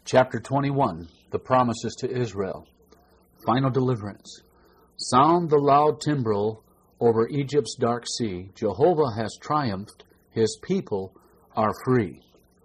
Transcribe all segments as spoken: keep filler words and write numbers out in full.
Chapter twenty-one, the promises to Israel. Final deliverance. Sound the loud timbrel over Egypt's dark sea. Jehovah has triumphed. His people are free.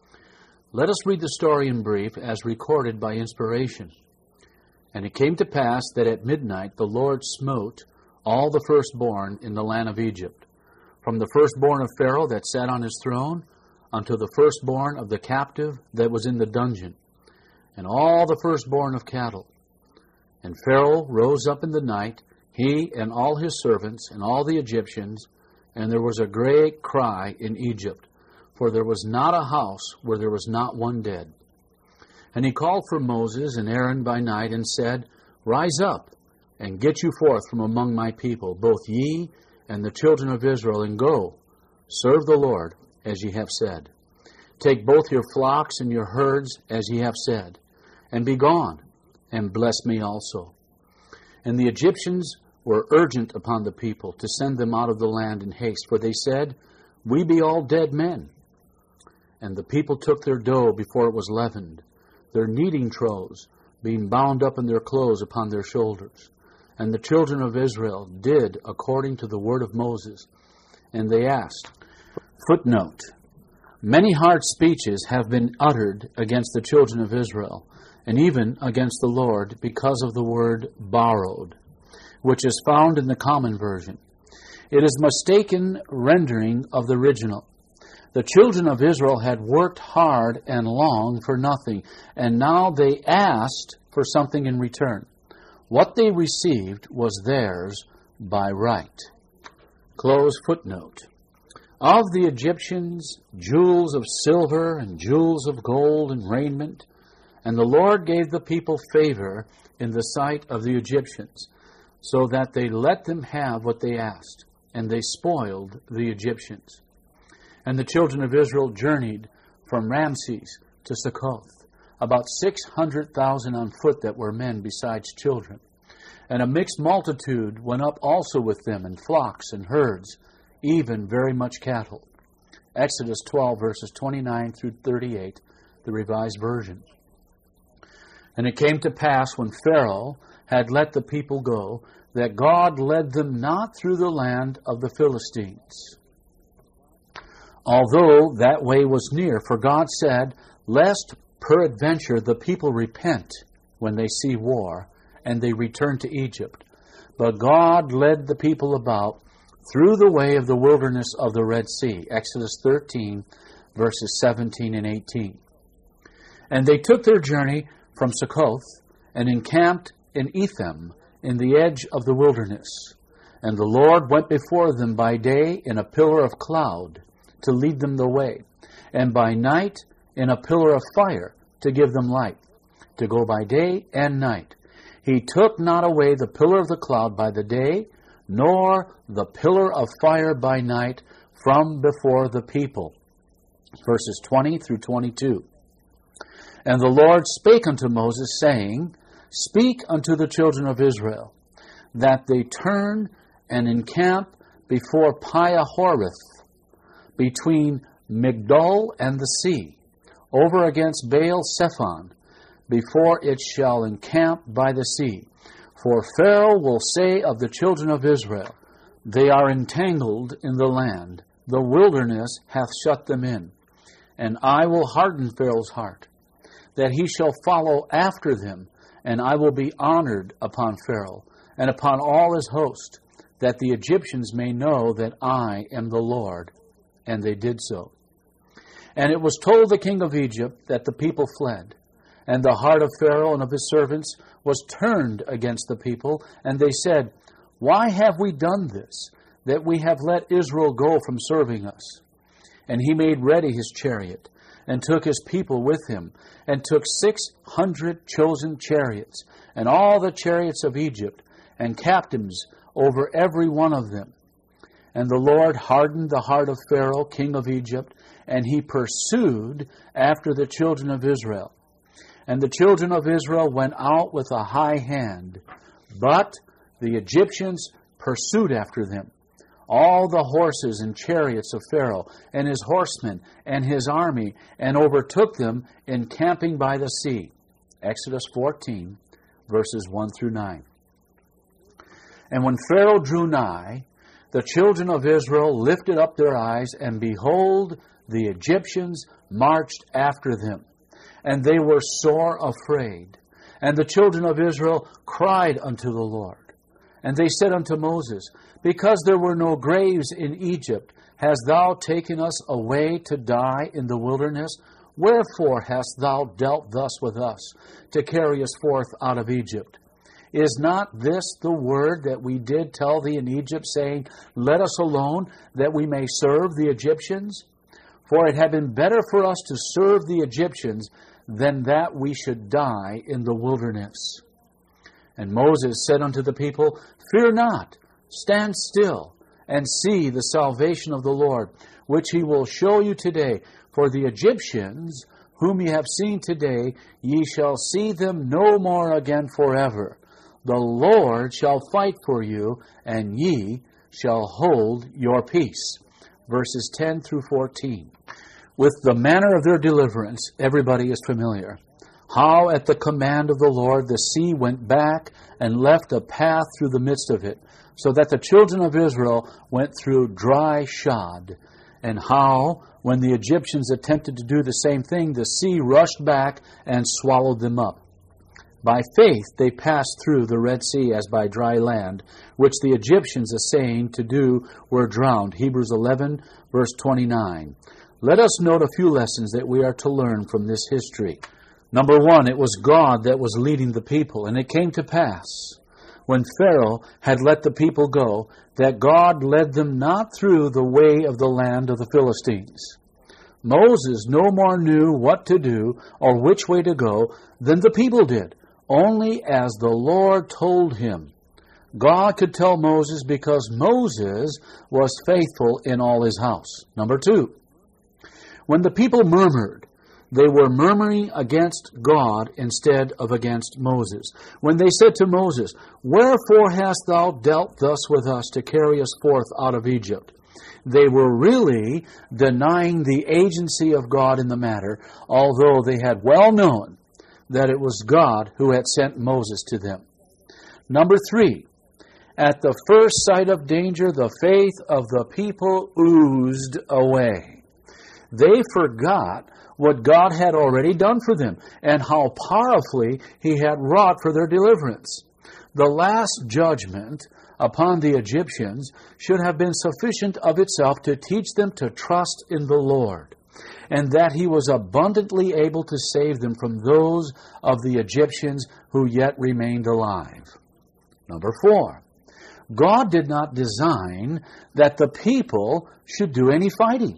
Let us read the story in brief as recorded by inspiration. And it came to pass that at midnight the Lord smote all the firstborn in the land of Egypt, from the firstborn of Pharaoh that sat on his throne unto the firstborn of the captive that was in the dungeon, and all the firstborn of cattle. And Pharaoh rose up in the night, he and all his servants and all the Egyptians, and there was a great cry in Egypt, for there was not a house where there was not one dead. And he called for Moses and Aaron by night, and said, Rise up, and get you forth from among my people, both ye and the children of Israel, and go, serve the Lord, as ye have said. Take both your flocks and your herds, as ye have said, and be gone, and bless me also. And the Egyptians were urgent upon the people to send them out of the land in haste, for they said, We be all dead men. And the people took their dough before it was leavened, their kneading troughs being bound up in their clothes upon their shoulders. And the children of Israel did according to the word of Moses. And they asked, Footnote, many hard speeches have been uttered against the children of Israel, and even against the Lord, because of the word borrowed, which is found in the common version. It is mistaken rendering of the original. The children of Israel had worked hard and long for nothing, and now they asked for something in return. What they received was theirs by right. Close footnote. Of the Egyptians, jewels of silver and jewels of gold and raiment, and the Lord gave the people favor in the sight of the Egyptians, so that they let them have what they asked, and they spoiled the Egyptians. And the children of Israel journeyed from Ramses to Succoth, about six hundred thousand on foot that were men besides children. And a mixed multitude went up also with them, and flocks and herds, even very much cattle. Exodus twelve, verses twenty-nine through thirty-eight, the Revised Version. And it came to pass, when Pharaoh had let the people go, that God led them not through the land of the Philistines, although that way was near. For God said, Lest peradventure the people repent when they see war, and they return to Egypt. But God led the people about through the way of the wilderness of the Red Sea. Exodus thirteen, verses seventeen and eighteen. And they took their journey from Succoth, and encamped in Etham, in the edge of the wilderness. And the Lord went before them by day in a pillar of cloud, to lead them the way, and by night in a pillar of fire, to give them light, to go by day and night. He took not away the pillar of the cloud by the day, nor the pillar of fire by night from before the people. Verses twenty through twenty-two. And the Lord spake unto Moses, saying, Speak unto the children of Israel, that they turn and encamp before Pi-hahoreth, between Migdol and the sea, over against Baal-zephon, before it shall encamp by the sea. For Pharaoh will say of the children of Israel, They are entangled in the land, the wilderness hath shut them in. And I will harden Pharaoh's heart, that he shall follow after them, and I will be honored upon Pharaoh, and upon all his host, that the Egyptians may know that I am the Lord. And they did so. And it was told the king of Egypt that the people fled, and the heart of Pharaoh and of his servants was turned against the people, and they said, Why have we done this, that we have let Israel go from serving us? And he made ready his chariot, and took his people with him, and took six hundred chosen chariots, and all the chariots of Egypt, and captains over every one of them. And the Lord hardened the heart of Pharaoh, king of Egypt, and he pursued after the children of Israel. And the children of Israel went out with a high hand, but the Egyptians pursued after them, all the horses and chariots of Pharaoh, and his horsemen, and his army, and overtook them encamping by the sea. Exodus fourteen, verses one through nine. And when Pharaoh drew nigh, the children of Israel lifted up their eyes, and behold, the Egyptians marched after them. And they were sore afraid. And the children of Israel cried unto the Lord. And they said unto Moses, Because there were no graves in Egypt, hast thou taken us away to die in the wilderness? Wherefore hast thou dealt thus with us, to carry us forth out of Egypt? Is not this the word that we did tell thee in Egypt, saying, Let us alone, that we may serve the Egyptians? For it had been better for us to serve the Egyptians than that we should die in the wilderness. And Moses said unto the people, Fear not, stand still, and see the salvation of the Lord, which he will show you today. For the Egyptians, whom ye have seen today, ye shall see them no more again forever. The Lord shall fight for you, and ye shall hold your peace. Verses ten through fourteen. With the manner of their deliverance, everybody is familiar. How at the command of the Lord the sea went back and left a path through the midst of it, so that the children of Israel went through dry shod. And how, when the Egyptians attempted to do the same thing, the sea rushed back and swallowed them up. By faith they passed through the Red Sea as by dry land, which the Egyptians essaying to do were drowned. Hebrews eleven, verse twenty-nine. Let us note a few lessons that we are to learn from this history. Number one, it was God that was leading the people, and it came to pass, when Pharaoh had let the people go, that God led them not through the way of the land of the Philistines. Moses no more knew what to do or which way to go than the people did, only as the Lord told him. God could tell Moses because Moses was faithful in all his house. Number two, when the people murmured, they were murmuring against God instead of against Moses. When they said to Moses, Wherefore hast thou dealt thus with us to carry us forth out of Egypt? They were really denying the agency of God in the matter, although they had well known that it was God who had sent Moses to them. Number three, at the first sight of danger, the faith of the people oozed away. They forgot what God had already done for them and how powerfully he had wrought for their deliverance. The last judgment upon the Egyptians should have been sufficient of itself to teach them to trust in the Lord, and that he was abundantly able to save them from those of the Egyptians who yet remained alive. Number four, God did not design that the people should do any fighting.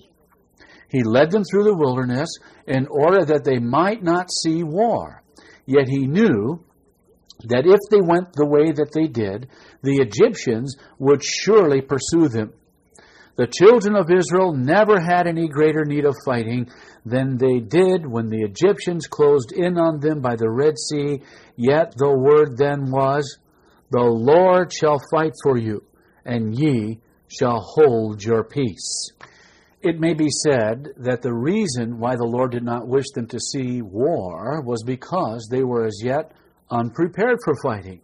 He led them through the wilderness in order that they might not see war. Yet he knew that if they went the way that they did, the Egyptians would surely pursue them. The children of Israel never had any greater need of fighting than they did when the Egyptians closed in on them by the Red Sea. Yet the word then was, The Lord shall fight for you, and ye shall hold your peace. It may be said that the reason why the Lord did not wish them to see war was because they were as yet unprepared for fighting.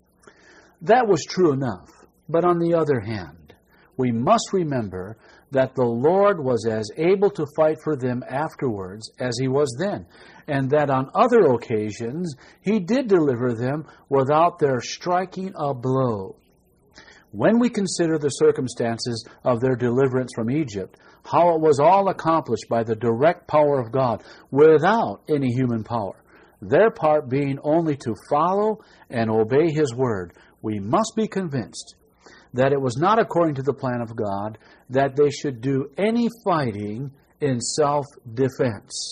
That was true enough. But on the other hand, we must remember that the Lord was as able to fight for them afterwards as he was then, and that on other occasions he did deliver them without their striking a blow. When we consider the circumstances of their deliverance from Egypt, how it was all accomplished by the direct power of God without any human power, their part being only to follow and obey his word, we must be convinced that it was not according to the plan of God that they should do any fighting in self-defense.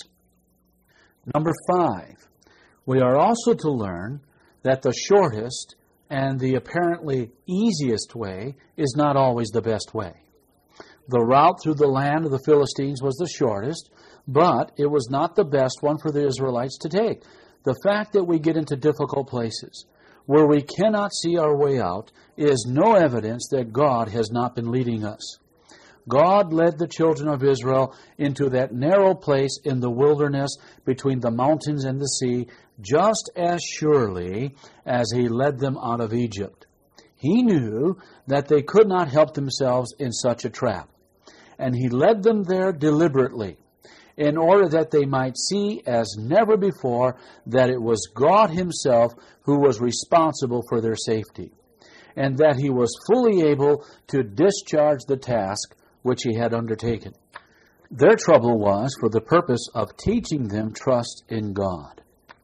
Number five, we are also to learn that the shortest and the apparently easiest way is not always the best way. The route through the land of the Philistines was the shortest, but it was not the best one for the Israelites to take. The fact that we get into difficult places where we cannot see our way out is no evidence that God has not been leading us. God led the children of Israel into that narrow place in the wilderness between the mountains and the sea, just as surely as He led them out of Egypt. He knew that they could not help themselves in such a trap, and He led them there deliberately, in order that they might see as never before that it was God Himself who was responsible for their safety, and that He was fully able to discharge the task which He had undertaken. Their trouble was for the purpose of teaching them trust in God.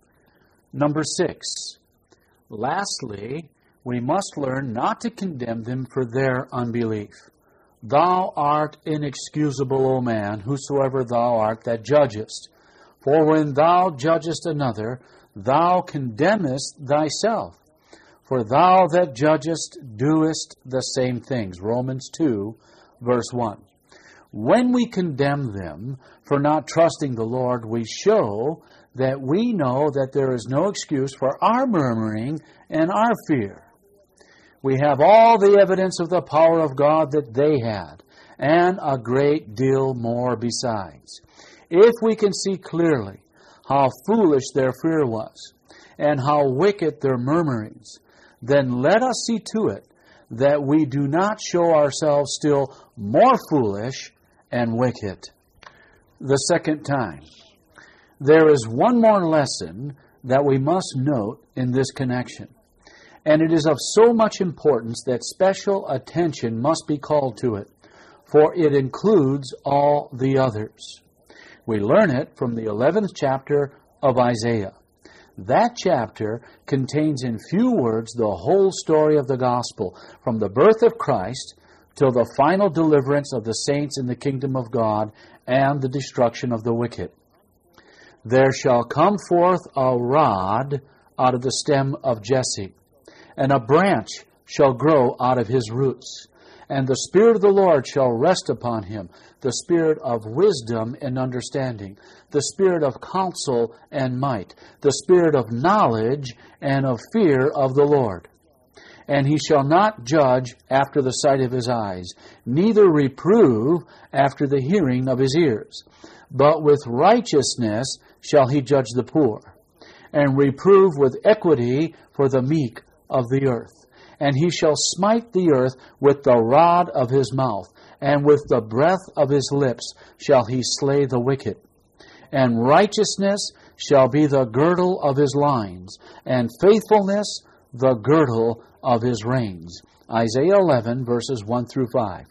Number six, lastly, we must learn not to condemn them for their unbelief. Thou art inexcusable, O man, whosoever thou art that judgest. For when thou judgest another, thou condemnest thyself. For thou that judgest doest the same things. Romans two, verse one. When we condemn them for not trusting the Lord, we show that we know that there is no excuse for our murmuring and our fear. We have all the evidence of the power of God that they had, and a great deal more besides. If we can see clearly how foolish their fear was, and how wicked their murmurings, then let us see to it that we do not show ourselves still more foolish and wicked. The second time, there is one more lesson that we must note in this connection. And it is of so much importance that special attention must be called to it, for it includes all the others. We learn it from the eleventh chapter of Isaiah. That chapter contains in few words the whole story of the gospel, from the birth of Christ till the final deliverance of the saints in the kingdom of God and the destruction of the wicked. There shall come forth a rod out of the stem of Jesse, and a branch shall grow out of his roots. And the Spirit of the Lord shall rest upon him, the Spirit of wisdom and understanding, the Spirit of counsel and might, the Spirit of knowledge and of fear of the Lord. And he shall not judge after the sight of his eyes, neither reprove after the hearing of his ears. But with righteousness shall he judge the poor, and reprove with equity for the meek of the earth. And he shall smite the earth with the rod of his mouth, and with the breath of his lips shall he slay the wicked. And righteousness shall be the girdle of his loins, and faithfulness the girdle of his reins. Isaiah eleven, verses one through five.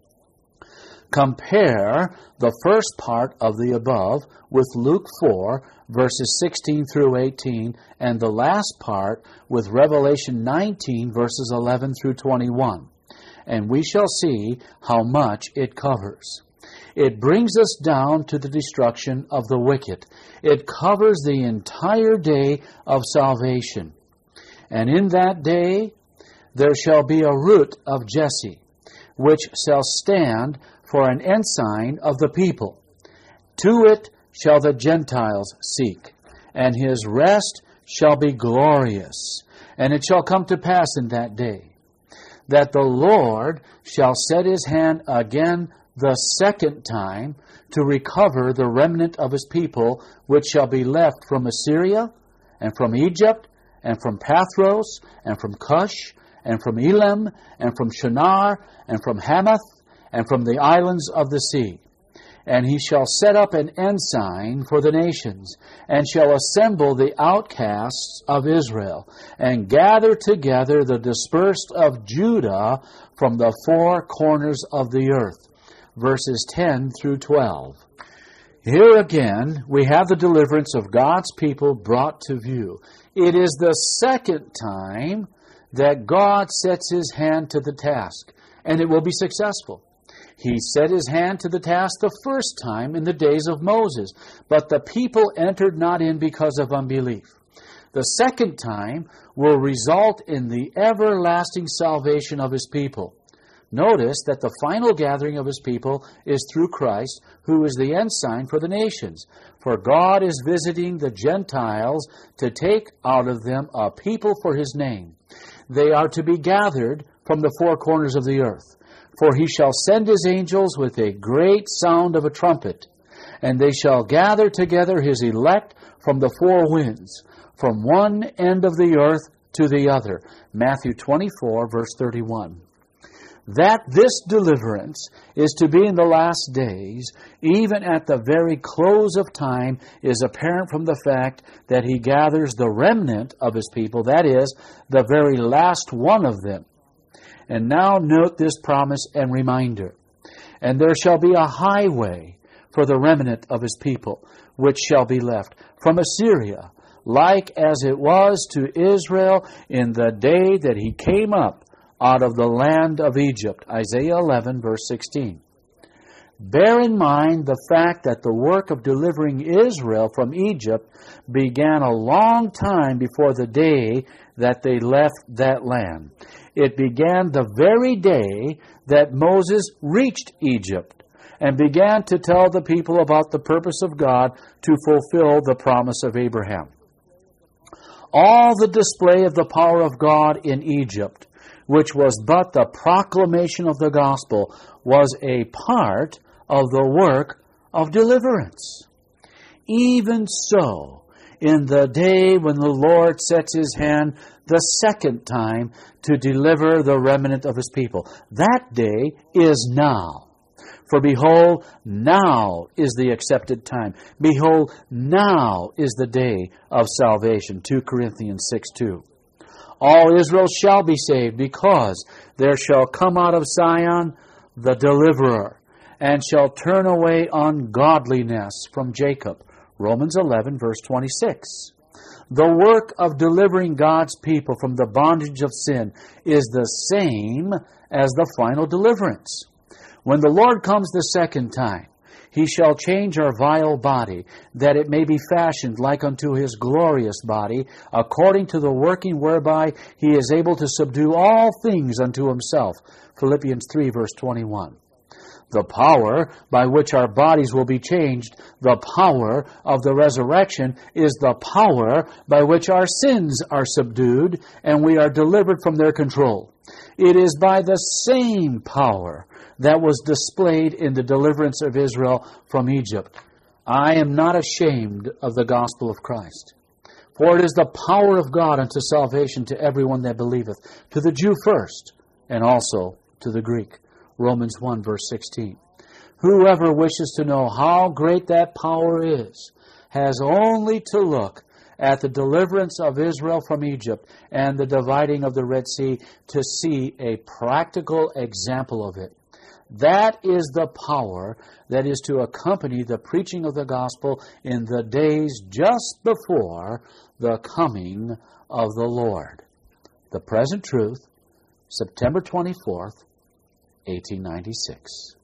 Compare the first part of the above with Luke four, verses sixteen through eighteen, and the last part with Revelation nineteen, verses eleven through twenty-one. And we shall see how much it covers. It brings us down to the destruction of the wicked. It covers the entire day of salvation. And in that day there shall be a root of Jesse, which shall stand for an ensign of the people. To it shall the Gentiles seek, and his rest shall be glorious. And it shall come to pass in that day that the Lord shall set his hand again the second time to recover the remnant of his people, which shall be left from Assyria, and from Egypt, and from Pathros, and from Cush, and from Elam, and from Shinar, and from Hamath, and from the islands of the sea. And he shall set up an ensign for the nations, and shall assemble the outcasts of Israel, and gather together the dispersed of Judah from the four corners of the earth. Verses ten through twelve. Here again we have the deliverance of God's people brought to view. It is the second time that God sets his hand to the task, and it will be successful. He set his hand to the task the first time in the days of Moses, but the people entered not in because of unbelief. The second time will result in the everlasting salvation of his people. Notice that the final gathering of his people is through Christ, who is the ensign for the nations. For God is visiting the Gentiles to take out of them a people for his name. They are to be gathered from the four corners of the earth, For he shall send his angels with a great sound of a trumpet, and they shall gather together his elect from the four winds, from one end of the earth to the other. Matthew twenty-four, verse thirty-one. That this deliverance is to be in the last days, even at the very close of time, is apparent from the fact that he gathers the remnant of his people, that is, the very last one of them. And now note this promise and reminder. And there shall be a highway for the remnant of his people, which shall be left from Assyria, like as it was to Israel in the day that he came up out of the land of Egypt. Isaiah eleven, verse sixteen. Bear in mind the fact that the work of delivering Israel from Egypt began a long time before the day that they left that land. It began the very day that Moses reached Egypt and began to tell the people about the purpose of God to fulfill the promise of Abraham. All the display of the power of God in Egypt, which was but the proclamation of the gospel, was a part of the work of deliverance. Even so, in the day when the Lord sets his hand the second time to deliver the remnant of his people, that day is now. For behold, now is the accepted time. Behold, now is the day of salvation. Second Corinthians six two. All Israel shall be saved, because there shall come out of Zion the deliverer, and shall turn away ungodliness from Jacob. Romans eleven, verse twenty-six. The work of delivering God's people from the bondage of sin is the same as the final deliverance. When the Lord comes the second time, he shall change our vile body, that it may be fashioned like unto his glorious body, according to the working whereby he is able to subdue all things unto himself. Philippians three, verse twenty-one. The power by which our bodies will be changed, the power of the resurrection, is the power by which our sins are subdued and we are delivered from their control. It is by the same power that was displayed in the deliverance of Israel from Egypt. I am not ashamed of the gospel of Christ, for it is the power of God unto salvation to everyone that believeth, to the Jew first, and also to the Greek. Romans one, verse sixteen. Whoever wishes to know how great that power is has only to look at the deliverance of Israel from Egypt and the dividing of the Red Sea to see a practical example of it. That is the power that is to accompany the preaching of the gospel in the days just before the coming of the Lord. The Present Truth, September twenty-fourth, eighteen ninety-six.